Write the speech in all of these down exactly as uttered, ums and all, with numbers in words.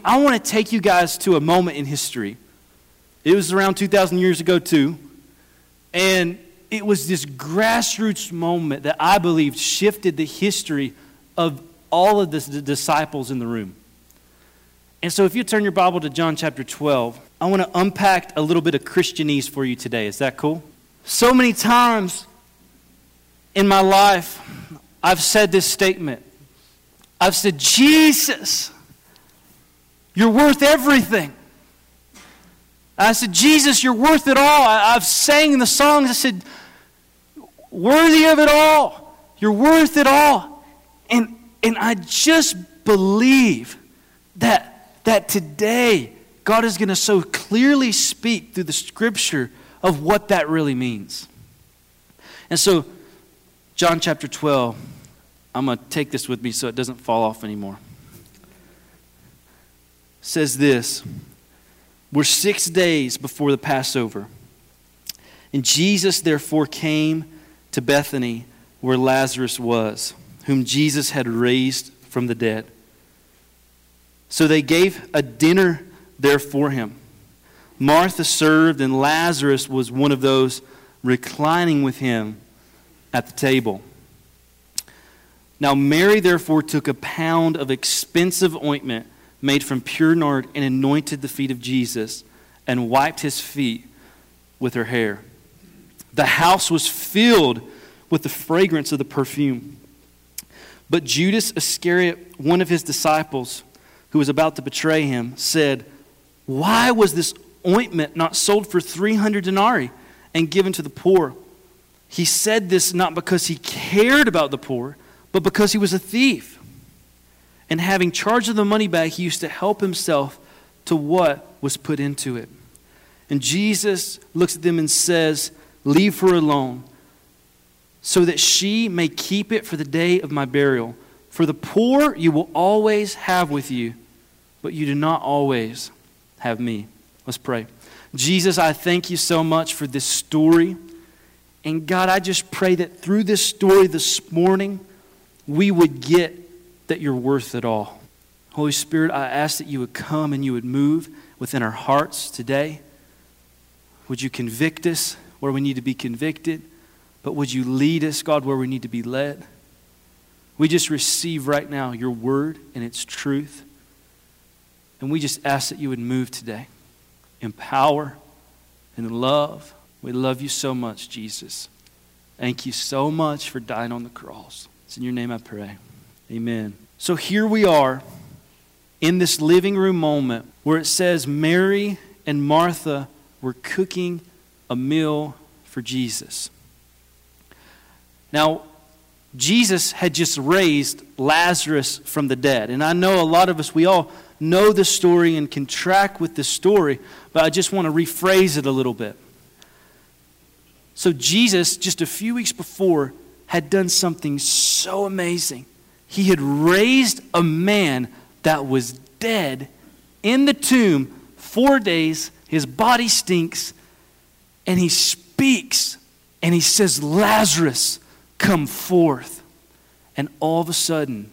I want to take you guys to a moment in history. It was around two thousand years ago too. And it was this grassroots moment that I believe shifted the history of all of the, the disciples in the room. And so if you turn your Bible to John chapter twelve, I want to unpack a little bit of Christianese for you today. Is that cool? So many times in my life, I've said this statement. I've said, Jesus, you're worth everything. I said, Jesus, you're worth it all. I, I've sang the songs. I said, worthy of it all. You're worth it all. And, and I just believe that, that today God is going to so clearly speak through the scripture of what that really means. And so, John chapter twelve, I'm going to take this with me so it doesn't fall off anymore. It says this, we're six days before the Passover. And Jesus therefore came to Bethany where Lazarus was, whom Jesus had raised from the dead. So they gave a dinner there for him. Martha served, and Lazarus was one of those reclining with him at the table. Now Mary therefore took a pound of expensive ointment made from pure nard and anointed the feet of Jesus and wiped his feet with her hair. The house was filled with the fragrance of the perfume. But Judas Iscariot, one of his disciples, who was about to betray him, said, why was this ointment not sold for three hundred denarii and given to the poor? He said this not because he cared about the poor, but because he was a thief. And having charge of the money bag, he used to help himself to what was put into it. And Jesus looks at them and says, leave her alone, so that she may keep it for the day of my burial. For the poor you will always have with you, but you do not always have me. Let's pray. Jesus, I thank you so much for this story. And God, I just pray that through this story this morning, we would get that you're worth it all. Holy Spirit, I ask that you would come and you would move within our hearts today. Would you convict us where we need to be convicted? But would you lead us, God, where we need to be led? We just receive right now your word and its truth. And we just ask that you would move today in power and in love. We love you so much, Jesus. Thank you so much for dying on the cross. It's in your name I pray. Amen. So here we are in this living room moment where it says Mary and Martha were cooking a meal for Jesus. Now, Jesus had just raised Lazarus from the dead. And I know a lot of us, we all know the story and can track with the story, but I just want to rephrase it a little bit. So Jesus, just a few weeks before, had done something so amazing. He had raised a man that was dead in the tomb four days. His body stinks. And he speaks and he says, Lazarus, come forth. And all of a sudden,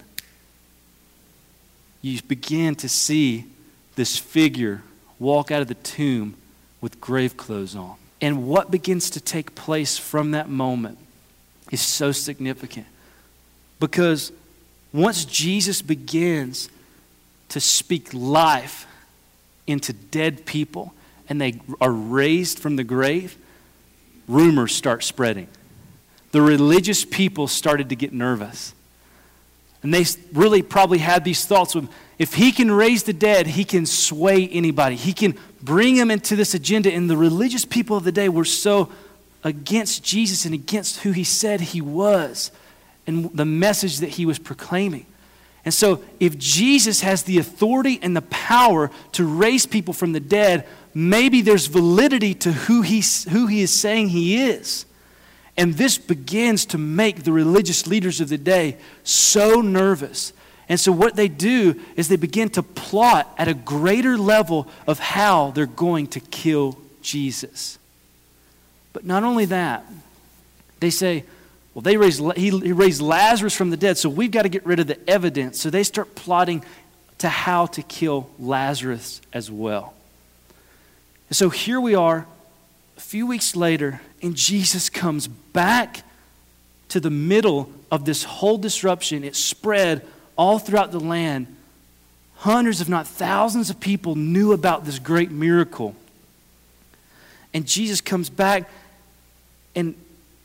you begin to see this figure walk out of the tomb with grave clothes on. And what begins to take place from that moment is so significant. Because once Jesus begins to speak life into dead people and they are raised from the grave, rumors start spreading. The religious people started to get nervous. And they really probably had these thoughts of, if he can raise the dead, he can sway anybody. He can bring them into this agenda. And the religious people of the day were so against Jesus and against who he said he was and the message that he was proclaiming. And so if Jesus has the authority and the power to raise people from the dead, maybe there's validity to who he, who he is saying he is. And this begins to make the religious leaders of the day so nervous. And so what they do is they begin to plot at a greater level of how they're going to kill Jesus. But not only that, they say, well, they raised, he, he raised Lazarus from the dead, so we've got to get rid of the evidence. So they start plotting to how to kill Lazarus as well. And so here we are, a few weeks later, and Jesus comes back to the middle of this whole disruption. It spread all throughout the land. Hundreds, if not thousands of people knew about this great miracle. And Jesus comes back and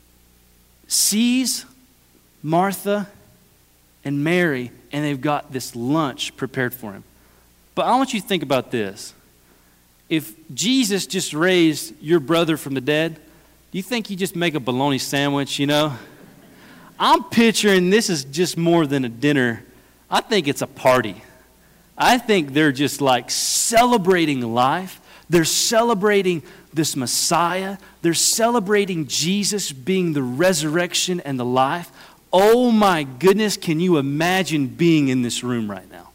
sees Martha and Mary, and they've got this lunch prepared for him. But I want you to think about this. If Jesus just raised your brother from the dead, do you think you just make a bologna sandwich, you know? I'm picturing this is just more than a dinner. I think it's a party. I think they're just like celebrating life. They're celebrating this Messiah. They're celebrating Jesus being the resurrection and the life. Oh my goodness, can you imagine being in this room right now?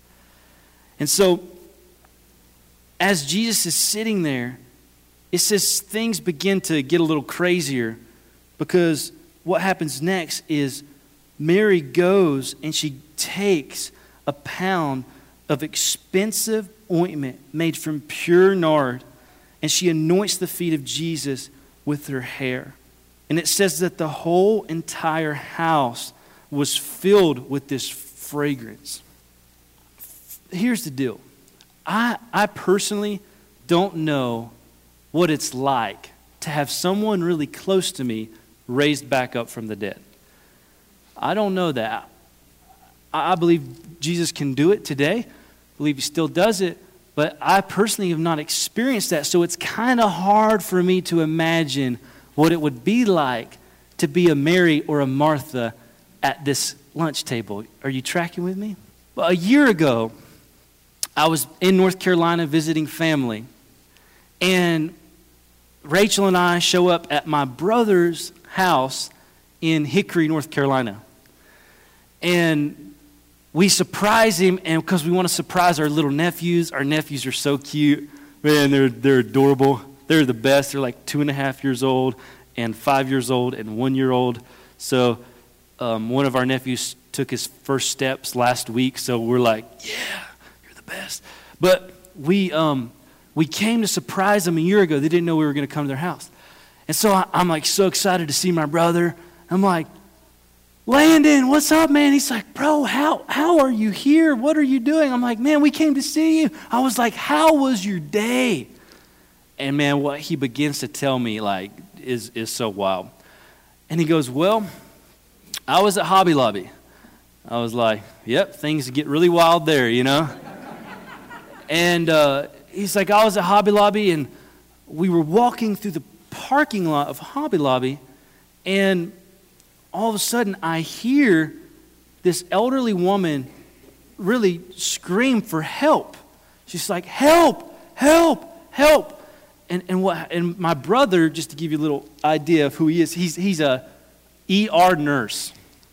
And so, as Jesus is sitting there, it says things begin to get a little crazier, because what happens next is Mary goes and she takes a pound of expensive ointment made from pure nard, and she anoints the feet of Jesus with her hair. And it says that the whole entire house was filled with this fragrance. Here's the deal. I, I personally don't know what it's like to have someone really close to me raised back up from the dead. I don't know that. I, I believe Jesus can do it today. I believe he still does it. But I personally have not experienced that. So it's kind of hard for me to imagine what it would be like to be a Mary or a Martha at this lunch table. Are you tracking with me? Well, a year ago, I was in North Carolina visiting family, and Rachel and I show up at my brother's house in Hickory, North Carolina. And we surprise him, and because we want to surprise our little nephews. Our nephews are so cute. Man, they're they're adorable. They're the best. They're like two and a half years old and five years old and one year old. So um, one of our nephews took his first steps last week. So we're like, yeah, you're the best. But we um, we came to surprise them a year ago. They didn't know we were going to come to their house. And so I, I'm like so excited to see my brother. I'm like, Landon, what's up, man? He's like, bro, how how are you here? What are you doing? I'm like, man, we came to see you. I was like, how was your day? And man, what he begins to tell me like is is so wild. And he goes, well, I was at Hobby Lobby. I was like, yep, things get really wild there, you know? And uh, he's like, I was at Hobby Lobby, and we were walking through the parking lot of Hobby Lobby, and all of a sudden I hear this elderly woman really scream for help. She's like, help, help, help. And and what and my brother, just to give you a little idea of who he is, he's he's a E R nurse.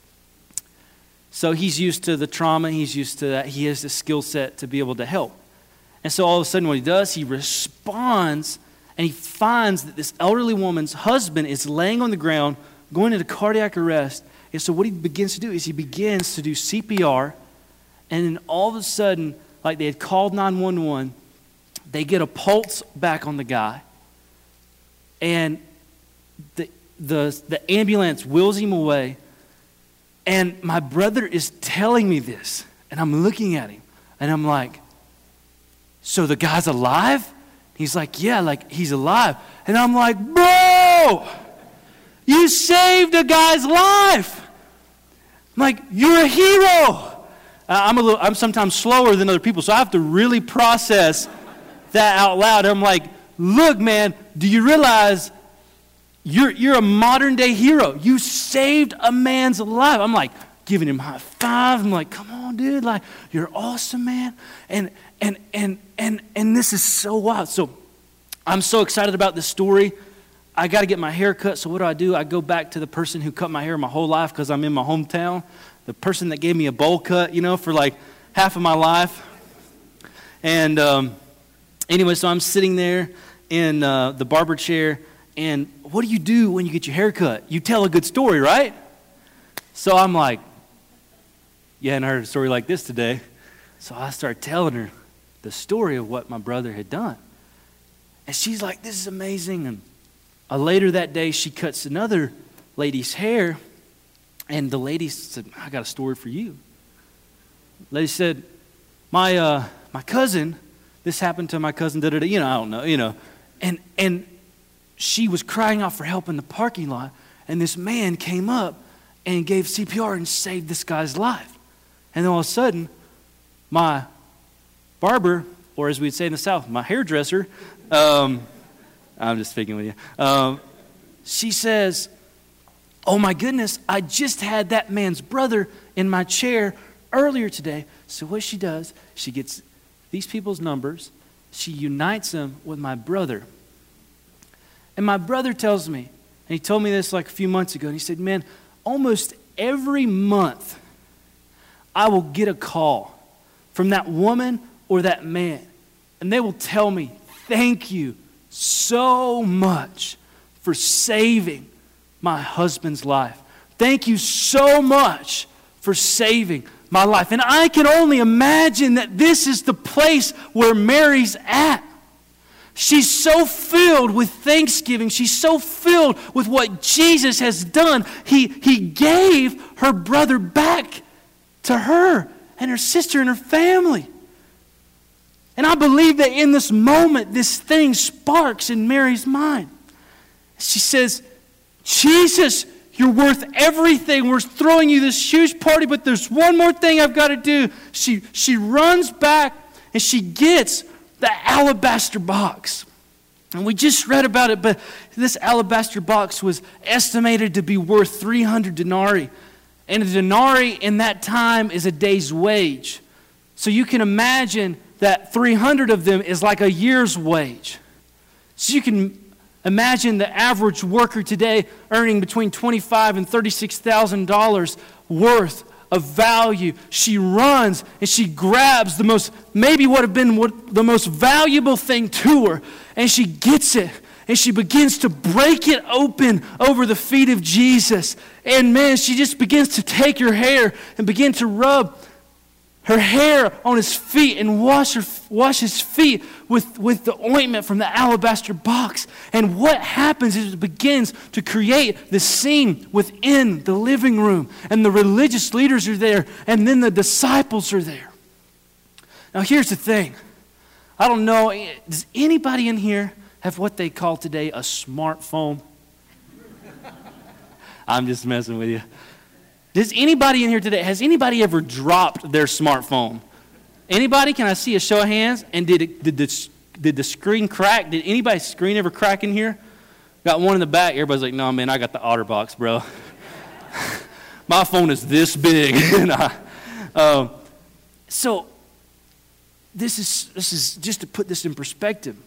So he's used to the trauma, he's used to that, he has the skill set to be able to help. And so all of a sudden what he does, he responds, and he finds that this elderly woman's husband is laying on the ground, going into cardiac arrest. And so what he begins to do is he begins to do C P R, and then all of a sudden, like they had called nine one one, they get a pulse back on the guy, and the the the ambulance wheels him away. And my brother is telling me this, and I'm looking at him, and I'm like, so the guy's alive? He's like, yeah, like he's alive. And I'm like, bro, you saved a guy's life. I'm like, you're a hero. I'm a little, I'm sometimes slower than other people, so I have to really process that out loud. I'm like, look, man, do you realize you're you're a modern day hero? You saved a man's life. I'm like giving him high five. I'm like, come on, dude, like you're awesome, man. And and and and and this is so wild. So I'm so excited about this story. I got to get my hair cut. So what do I do? I go back to the person who cut my hair my whole life because I'm in my hometown. The person that gave me a bowl cut, you know, for like half of my life. And um, anyway, so I'm sitting there in uh, the barber chair. And what do you do when you get your hair cut? You tell a good story, right? So I'm like, you hadn't heard a story like this today. So I started telling her the story of what my brother had done. And she's like, this is amazing. And uh, later that day, she cuts another lady's hair. And the lady said, I got a story for you. The lady said, my uh, my cousin, this happened to my cousin, da da da, you know, I don't know, you know. And, and she was crying out for help in the parking lot. And this man came up and gave C P R and saved this guy's life. And then all of a sudden, my barber, or as we'd say in the South, my hairdresser, um, I'm just speaking with you, um, she says, oh my goodness, I just had that man's brother in my chair earlier today. So what she does, she gets these people's numbers, she unites them with my brother. And my brother tells me, and he told me this like a few months ago, and he said, man, almost every month I will get a call from that woman or that man, and they will tell me, thank you so much for saving my husband's life. Thank you so much for saving my life. And I can only imagine that this is the place where Mary's at. She's so filled with thanksgiving. She's so filled with what Jesus has done. He, he gave her brother back to her and her sister and her family. And I believe that in this moment, this thing sparks in Mary's mind. She says, Jesus, you're worth everything. We're throwing you this huge party, but there's one more thing I've got to do. She, she runs back and she gets the alabaster box. And we just read about it, but this alabaster box was estimated to be worth three hundred denarii. And a denarii in that time is a day's wage. So you can imagine that three hundred of them is like a year's wage. So you can imagine the average worker today earning between twenty-five thousand dollars and thirty-six thousand dollars worth of value. She runs and she grabs the most, maybe what have been what, the most valuable thing to her, and she gets it. And she begins to break it open over the feet of Jesus. And man, she just begins to take her hair and begin to rub her hair on his feet and wash her, wash his feet with, with the ointment from the alabaster box. And what happens is it begins to create the scene within the living room. And the religious leaders are there, and then the disciples are there. Now here's the thing. I don't know, does anybody in here have what they call today a smartphone? I'm just messing with you. Does anybody in here today, has anybody ever dropped their smartphone? Anybody? Can I see a show of hands? And did it, did the, did the screen crack? Did anybody's screen ever crack in here? Got one in the back. Everybody's like, no, man, I got the OtterBox, bro. My phone is this big. um, so this is this is just to put this in perspective.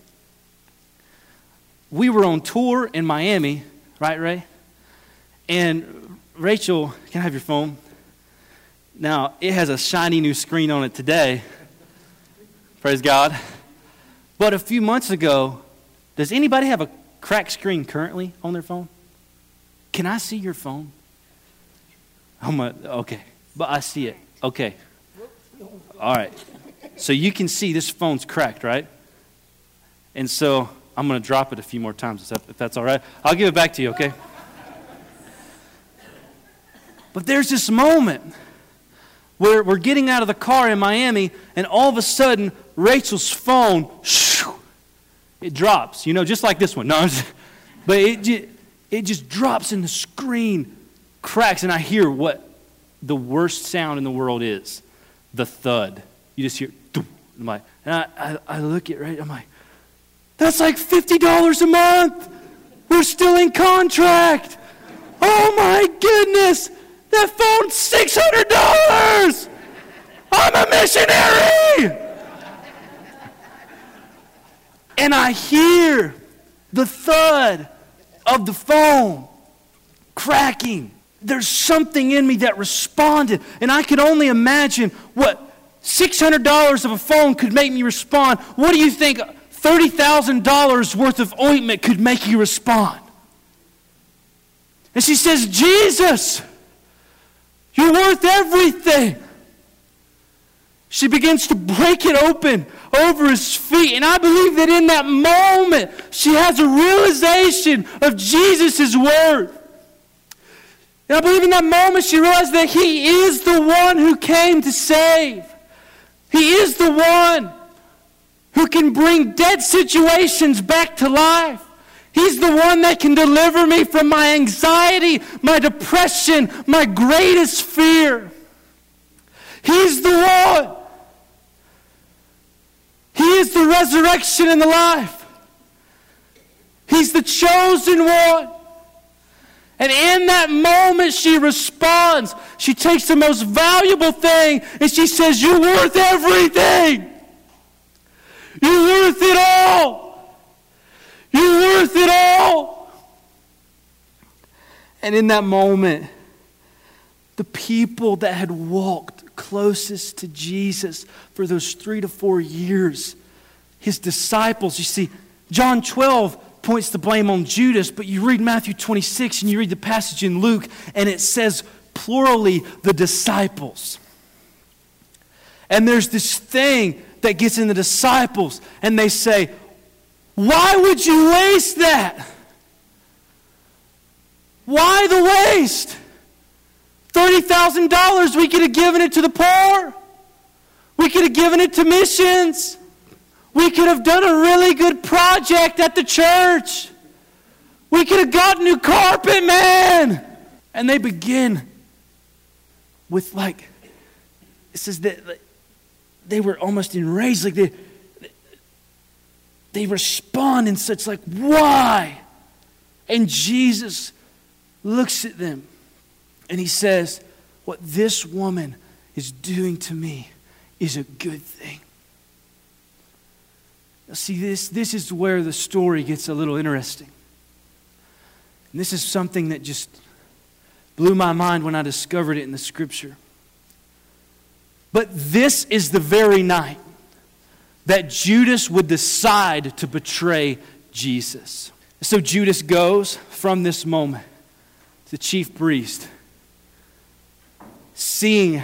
We were on tour in Miami, right, Ray? And Rachel, can I have your phone? Now, it has a shiny new screen on it today. Praise God. But a few months ago, does anybody have a cracked screen currently on their phone? Can I see your phone? Oh my, okay. But I see it. Okay. All right. So you can see this phone's cracked, right? And so I'm going to drop it a few more times, if that's all right. I'll give it back to you, okay? But there's this moment where we're getting out of the car in Miami, and all of a sudden, Rachel's phone, shoo, it drops. You know, just like this one. No, just, but it just, it just drops, and the screen cracks, and I hear what the worst sound in the world is, the thud. You just hear, I'm like, and I, I, I look at right, I'm like, that's like fifty dollars a month. We're still in contract. Oh my goodness. That phone's six hundred dollars. I'm a missionary. And I hear the thud of the phone cracking. There's something in me that responded. And I could only imagine what six hundred dollars of a phone could make me respond. What do you think thirty thousand dollars worth of ointment could make you respond? And she says, Jesus, you're worth everything. She begins to break it open over his feet. And I believe that in that moment, she has a realization of Jesus' word. And I believe in that moment she realized that he is the one who came to save. He is the one who can bring dead situations back to life. He's the one that can deliver me from my anxiety, my depression, my greatest fear. He's the one. He is the resurrection and the life. He's the chosen one. And in that moment she responds. She takes the most valuable thing and she says, "You're worth everything. You're worth it all. You're worth it all." And in that moment, the people that had walked closest to Jesus for those three to four years, his disciples, you see, John twelve points the blame on Judas, but you read Matthew twenty-six and you read the passage in Luke, and it says plurally the disciples. And there's this thing that gets in the disciples, and they say, "Why would you waste that? Why the waste? thirty thousand dollars, we could have given it to the poor. We could have given it to missions. We could have done a really good project at the church. We could have got new carpet, man." And they begin with like, it says that they were almost enraged. Like they, they respond in such like, "Why?" And Jesus looks at them and he says, "What this woman is doing to me is a good thing." Now see, this, this is where the story gets a little interesting. And this is something that just blew my mind when I discovered it in the scripture. But this is the very night that Judas would decide to betray Jesus. So Judas goes from this moment to the chief priest, seeing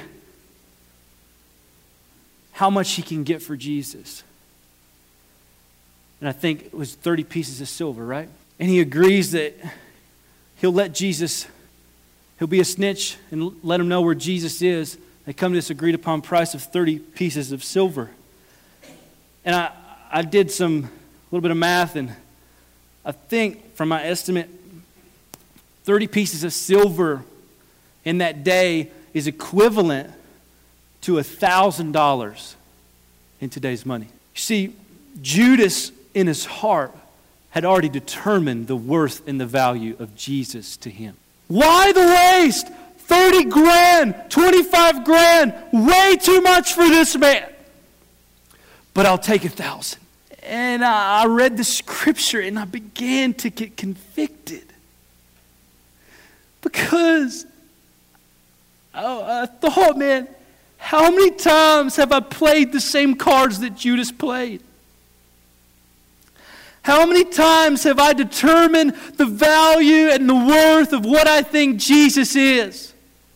how much he can get for Jesus. And I think it was thirty pieces of silver, right? And he agrees that he'll let Jesus, he'll be a snitch and let him know where Jesus is. They come to this agreed upon price of thirty pieces of silver. And I, I did some, a little bit of math, and I think from my estimate, thirty pieces of silver in that day is equivalent to one thousand dollars in today's money. You see, Judas in his heart had already determined the worth and the value of Jesus to him. Why the waste? thirty grand, twenty-five grand, way too much for this man. But I'll take a thousand. And I read the scripture and I began to get convicted. Because I thought, man, how many times have I played the same cards that Judas played? How many times have I determined the value and the worth of what I think Jesus is?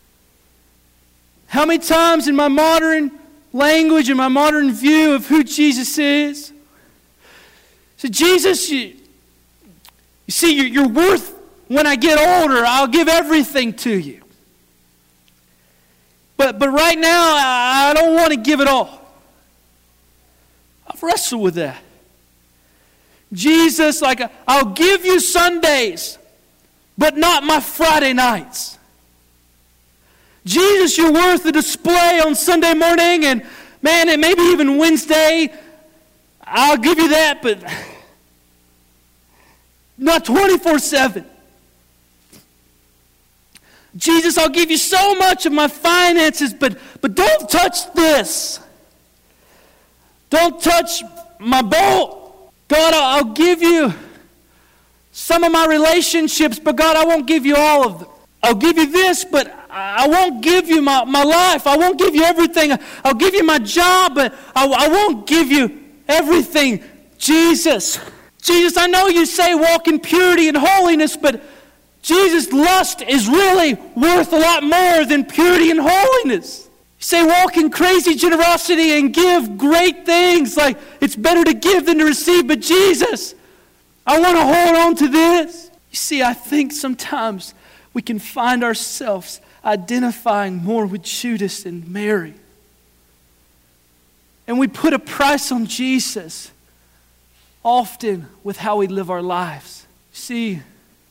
How many times in my modern language and my modern view of who Jesus is? So Jesus, you, you see, you're, you're worth, when I get older, I'll give everything to you. But, but right now, I don't want to give it all. I've wrestled with that. Jesus, like, I'll give you Sundays, but not my Friday nights. Jesus, you're worth the display on Sunday morning, and man, and maybe even Wednesday. I'll give you that, but not twenty-four seven. Jesus, I'll give you so much of my finances, but, but don't touch this. Don't touch my boat. God, I'll give you some of my relationships, but God, I won't give you all of them. I'll give you this, but I won't give you my, my life. I won't give you everything. I'll give you my job, but I, I won't give you everything. Jesus, Jesus, I know you say walk in purity and holiness, but Jesus, lust is really worth a lot more than purity and holiness. Say, walk in crazy generosity and give great things. Like, it's better to give than to receive. But Jesus, I want to hold on to this. You see, I think sometimes we can find ourselves identifying more with Judas and Mary. And we put a price on Jesus often with how we live our lives. See,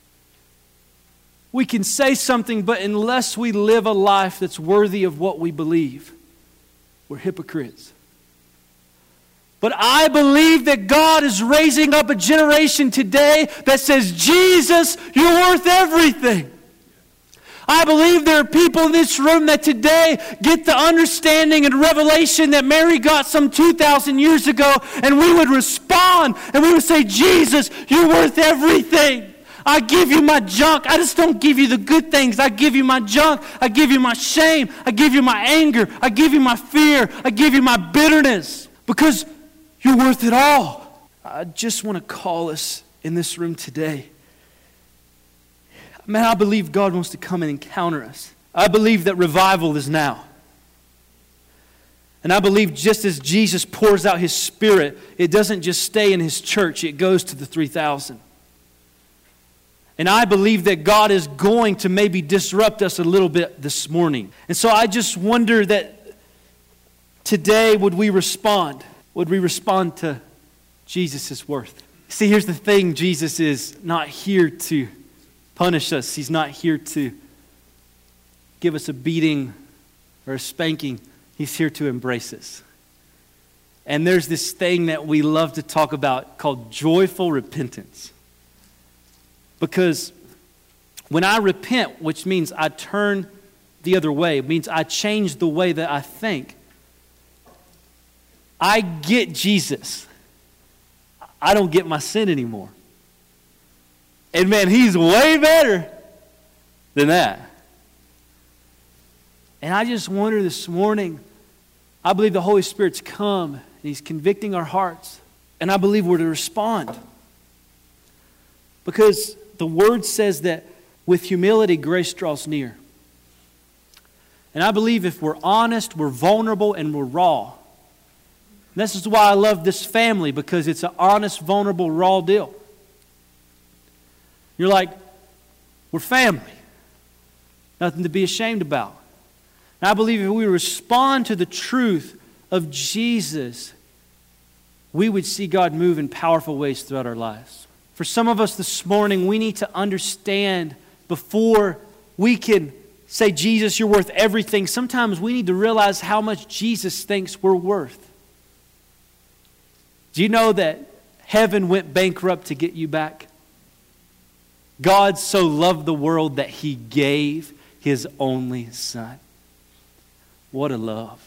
we can say something, but unless we live a life that's worthy of what we believe, we're hypocrites. But I believe that God is raising up a generation today that says, Jesus, you're worth everything. I believe there are people in this room that today get the understanding and revelation that Mary got some two thousand years ago, and we would respond and we would say, Jesus, you're worth everything. I give you my junk. I just don't give you the good things. I give you my junk. I give you my shame. I give you my anger. I give you my fear. I give you my bitterness, because you're worth it all. I just want to call us in this room today. Man, I believe God wants to come and encounter us. I believe that revival is now. And I believe just as Jesus pours out His Spirit, it doesn't just stay in His church, it goes to the three thousand. And I believe that God is going to maybe disrupt us a little bit this morning. And so I just wonder that today, would we respond? Would we respond to Jesus' worth? See, here's the thing. Jesus is not here to punish us. He's not here to give us a beating or a spanking. He's here to embrace us. And there's this thing that we love to talk about called joyful repentance. Because when I repent, which means I turn the other way, it means I change the way that I think, I get Jesus. I don't get my sin anymore. And man, He's way better than that. And I just wonder this morning, I believe the Holy Spirit's come and He's convicting our hearts. And I believe we're to respond. Because the Word says that with humility, grace draws near. And I believe if we're honest, we're vulnerable, and we're raw. And this is why I love this family, because it's an honest, vulnerable, raw deal. You're like, we're family. Nothing to be ashamed about. And I believe if we respond to the truth of Jesus, we would see God move in powerful ways throughout our lives. For some of us this morning, we need to understand before we can say, Jesus, you're worth everything. Sometimes we need to realize how much Jesus thinks we're worth. Do you know that heaven went bankrupt to get you back? God so loved the world that He gave His only Son. What a love.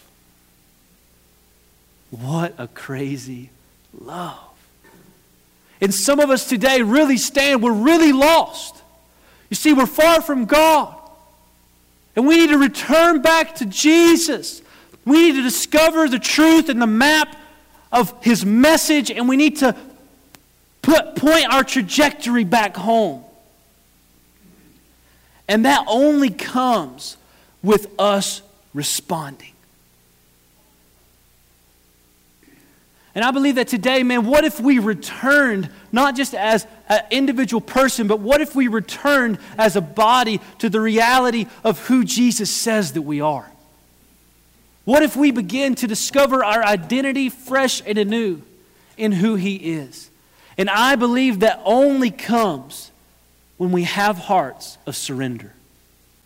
What a crazy love. And some of us today really stand, we're really lost. You see, we're far from God. And we need to return back to Jesus. We need to discover the truth and the map of His message, and we need to put, point our trajectory back home. And that only comes with us responding. And I believe that today, man, what if we returned not just as an individual person, but what if we returned as a body to the reality of who Jesus says that we are? What if we begin to discover our identity fresh and anew in who He is? And I believe that only comes when we have hearts of surrender.